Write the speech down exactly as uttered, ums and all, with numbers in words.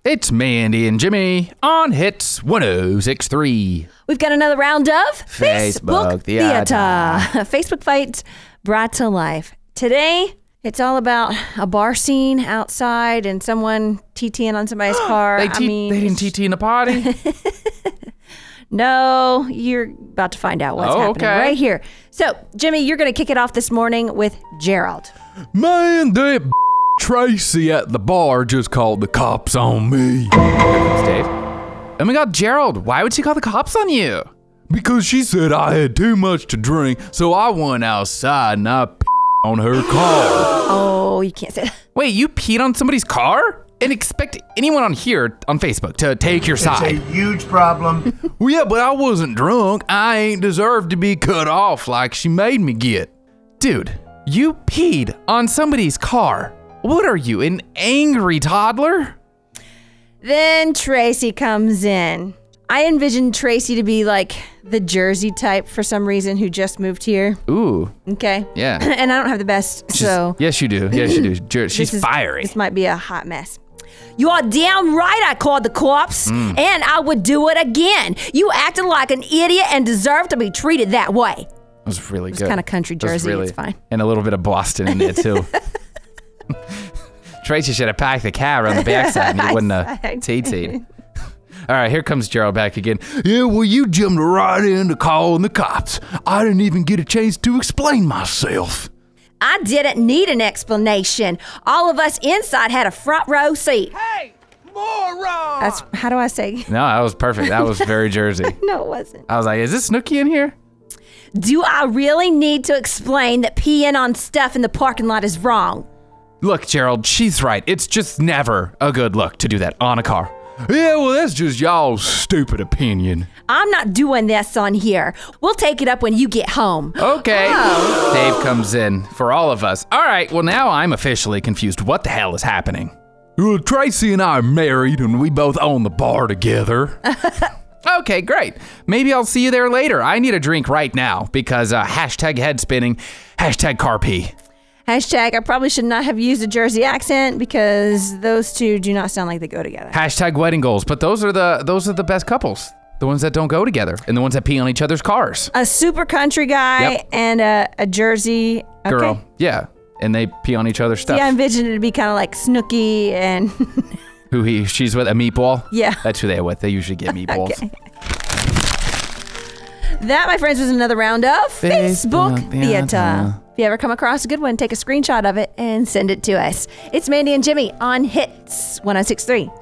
It's Mandy and Jimmy on Hits one oh six point three. We've got another round of Facebook Facebook Theater. Facebook Fights brought to life. Today, it's all about a bar scene outside and someone TTing on somebody's car. They, I t- mean, they didn't T T in the party? No, you're about to find out what's Oh, happening okay. right here. So, Jimmy, you're going to kick it off this morning with Gerald. Man, that b- Tracy at the bar just called the cops on me. Here comes Dave. Oh my God, Gerald, why would she call the cops on you? Because she said I had too much to drink, so I went outside and I p- on her car. Oh, you can't say that. Wait, you peed on somebody's car? And expect anyone on here on Facebook to take your side. It's a huge problem. Well, yeah, but I wasn't drunk. I ain't deserved to be cut off like she made me get. Dude, you peed on somebody's car. What are you, an angry toddler? Then Tracy comes in. I envisioned Tracy to be like the Jersey type for some reason who just moved here. Ooh, Okay. yeah. And I don't have the best, She's- so yes, you do. Yes, you do. Jer- She's this is- fiery. This might be a hot mess. You are damn right I called the cops, Mm. and I would do it again. You acted like an idiot and deserve to be treated that way. That was really It's good. kind of country That was Jersey. really- It's fine. And a little bit of Boston in there, too. Tracy should have packed the car on the backside and he wouldn't have T T'd. All right, here comes Gerald back again. Yeah, well, you jumped right into calling the cops. I didn't even get a chance to explain myself. I didn't need an explanation. All of us inside had a front row seat. Hey, moron! That's how do I say? No, that was perfect. That was very Jersey. No, it wasn't. I was like, is this Snooki in here? Do I really need to explain that peeing on stuff in the parking lot is wrong? Look, Gerald, she's right. It's just never a good look to do that on a car. Yeah, well, that's just y'all's stupid opinion. I'm not doing this on here. We'll take it up when you get home. Okay. Oh. Dave comes in for all of us. All right, well, now I'm officially confused. What the hell is happening? Well, Tracy and I are married and we both own the bar together. Okay, great. Maybe I'll see you there later. I need a drink right now because uh, hashtag head spinning, hashtag car pee. Hashtag, I probably should not have used a Jersey accent because those two do not sound like they go together. Hashtag wedding goals. But those are the those are the best couples. The ones that don't go together and the ones that pee on each other's cars. A super country guy Yep. and a, a Jersey okay. Girl. Yeah. And they pee on each other's stuff. Yeah, I envisioned it to be kind of like Snooki and Who he she's with, a meatball? Yeah. That's who they're with. They usually get meatballs. Okay. That, my friends, was another round of Facebook, Facebook Theater. Theater. If you ever come across a good one, take a screenshot of it and send it to us. It's Mandy and Jimmy on Hits one oh six point three.